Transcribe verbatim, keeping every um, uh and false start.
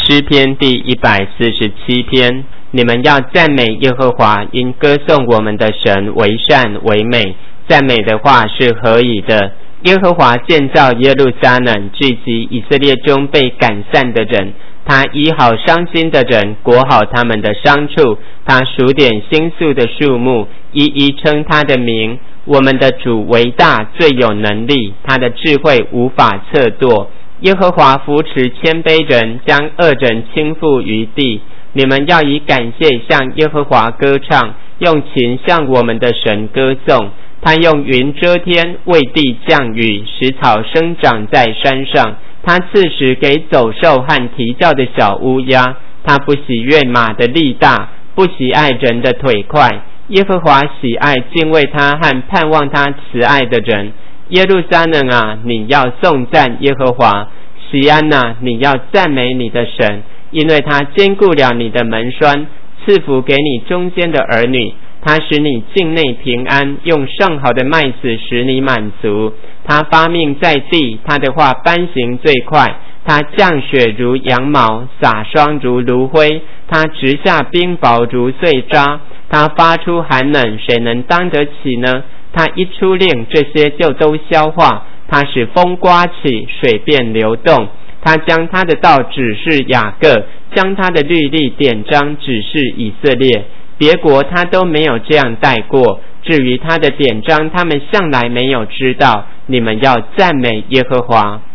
诗篇第一百四十七篇，你们要赞美耶和华，因歌颂我们的神为善为美。赞美的话是何以的？耶和华建造耶路撒冷，聚集以色列中被赶散的人。他医好伤心的人，裹好他们的伤处。他数点星宿的数目，一一称他的名。我们的主为大，最有能力，他的智慧无法测度。耶和华扶持谦卑人，将恶人倾覆于地。你们要以感谢向耶和华歌唱，用琴向我们的神歌颂。他用云遮天，为地降雨，使草生长在山上。他赐食给走兽和啼叫的小乌鸦。他不喜悦马的力大，不喜爱人的腿快。耶和华喜爱敬畏他和盼望他慈爱的人。耶路撒冷啊，你要颂赞耶和华；锡安啊，你要赞美你的神，因为他坚固了你的门栓，赐福给你中间的儿女。他使你境内平安，用上好的麦子使你满足。他发命在地，他的话颁行最快。他降雪如羊毛，洒霜如炉灰。他直下冰雹如碎渣。他发出寒冷，谁能当得起呢？他一出令，这些就都消化。他使风刮起，水便流动。他将他的道指示雅各，将他的律例典章指示以色列。别国他都没有这样带过，至于他的典章，他们向来没有知道。你们要赞美耶和华。